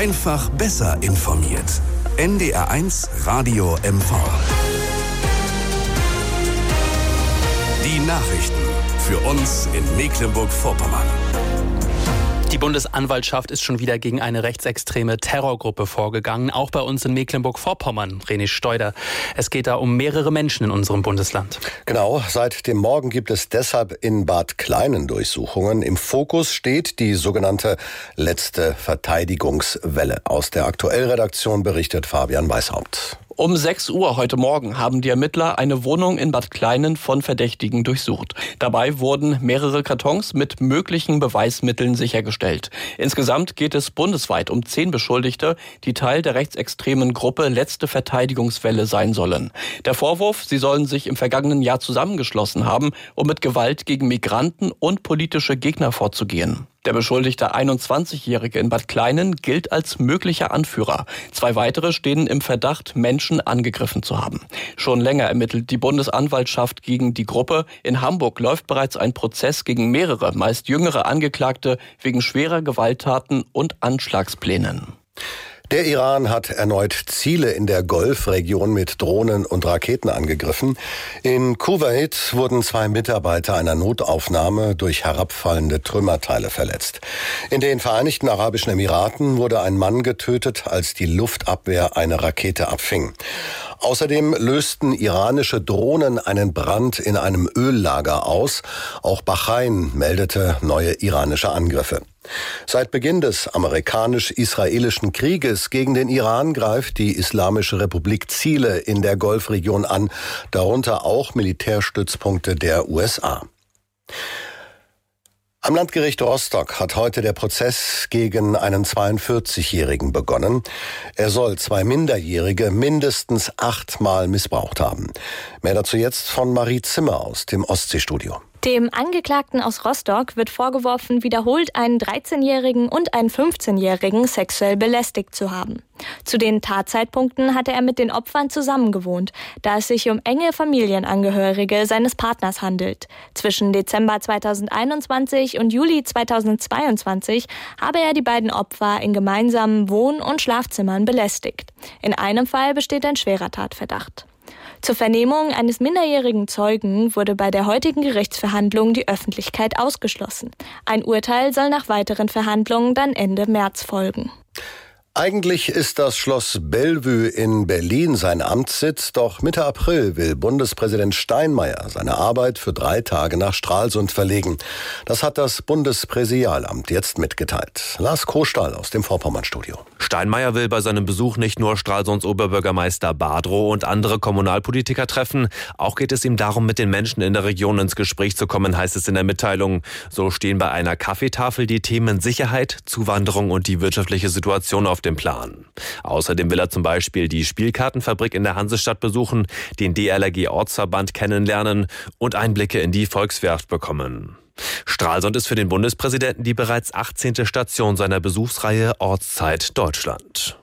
Einfach besser informiert. NDR1 Radio MV. Die Nachrichten für uns in Mecklenburg-Vorpommern. Die Bundesanwaltschaft ist schon wieder gegen eine rechtsextreme Terrorgruppe vorgegangen, auch bei uns in Mecklenburg-Vorpommern. René Steuder, es geht da um mehrere Menschen in unserem Bundesland. Genau, seit dem Morgen gibt es deshalb in Bad Kleinen Durchsuchungen. Im Fokus steht die sogenannte letzte Verteidigungswelle. Aus der Aktuellredaktion berichtet Fabian Weishaupt. Um 6 Uhr heute Morgen haben die Ermittler eine Wohnung in Bad Kleinen von Verdächtigen durchsucht. Dabei wurden mehrere Kartons mit möglichen Beweismitteln sichergestellt. Insgesamt geht es bundesweit um 10 Beschuldigte, die Teil der rechtsextremen Gruppe Letzte Verteidigungswelle sein sollen. Der Vorwurf, sie sollen sich im vergangenen Jahr zusammengeschlossen haben, um mit Gewalt gegen Migranten und politische Gegner vorzugehen. Der beschuldigte 21-Jährige in Bad Kleinen gilt als möglicher Anführer. 2 weitere stehen im Verdacht, Menschen angegriffen zu haben. Schon länger ermittelt die Bundesanwaltschaft gegen die Gruppe. In Hamburg läuft bereits ein Prozess gegen mehrere, meist jüngere Angeklagte wegen schwerer Gewalttaten und Anschlagsplänen. Der Iran hat erneut Ziele in der Golfregion mit Drohnen und Raketen angegriffen. In Kuwait wurden 2 Mitarbeiter einer Notaufnahme durch herabfallende Trümmerteile verletzt. In den Vereinigten Arabischen Emiraten wurde ein Mann getötet, als die Luftabwehr eine Rakete abfing. Außerdem lösten iranische Drohnen einen Brand in einem Öllager aus. Auch Bahrain meldete neue iranische Angriffe. Seit Beginn des amerikanisch-israelischen Krieges gegen den Iran greift die Islamische Republik Ziele in der Golfregion an, darunter auch Militärstützpunkte der USA. Am Landgericht Rostock hat heute der Prozess gegen einen 42-Jährigen begonnen. Er soll 2 Minderjährige mindestens 8-mal missbraucht haben. Mehr dazu jetzt von Marie Zimmer aus dem Ostseestudio. Dem Angeklagten aus Rostock wird vorgeworfen, wiederholt einen 13-Jährigen und einen 15-Jährigen sexuell belästigt zu haben. Zu den Tatzeitpunkten hatte er mit den Opfern zusammengewohnt, da es sich um enge Familienangehörige seines Partners handelt. Zwischen Dezember 2021 und Juli 2022 habe er die beiden Opfer in gemeinsamen Wohn- und Schlafzimmern belästigt. In einem Fall besteht ein schwerer Tatverdacht. Zur Vernehmung eines minderjährigen Zeugen wurde bei der heutigen Gerichtsverhandlung die Öffentlichkeit ausgeschlossen. Ein Urteil soll nach weiteren Verhandlungen dann Ende März folgen. Eigentlich ist das Schloss Bellevue in Berlin sein Amtssitz, doch Mitte April will Bundespräsident Steinmeier seine Arbeit für 3 Tage nach Stralsund verlegen. Das hat das Bundespräsidialamt jetzt mitgeteilt. Lars Kostahl aus dem Vorpommern-Studio. Steinmeier will bei seinem Besuch nicht nur Stralsunds Oberbürgermeister Badrow und andere Kommunalpolitiker treffen. Auch geht es ihm darum, mit den Menschen in der Region ins Gespräch zu kommen, heißt es in der Mitteilung. So stehen bei einer Kaffeetafel die Themen Sicherheit, Zuwanderung und die wirtschaftliche Situation auf dem Plan. Außerdem will er zum Beispiel die Spielkartenfabrik in der Hansestadt besuchen, den DLRG-Ortsverband kennenlernen und Einblicke in die Volkswerft bekommen. Stralsund ist für den Bundespräsidenten die bereits 18. Station seiner Besuchsreihe Ortszeit Deutschland.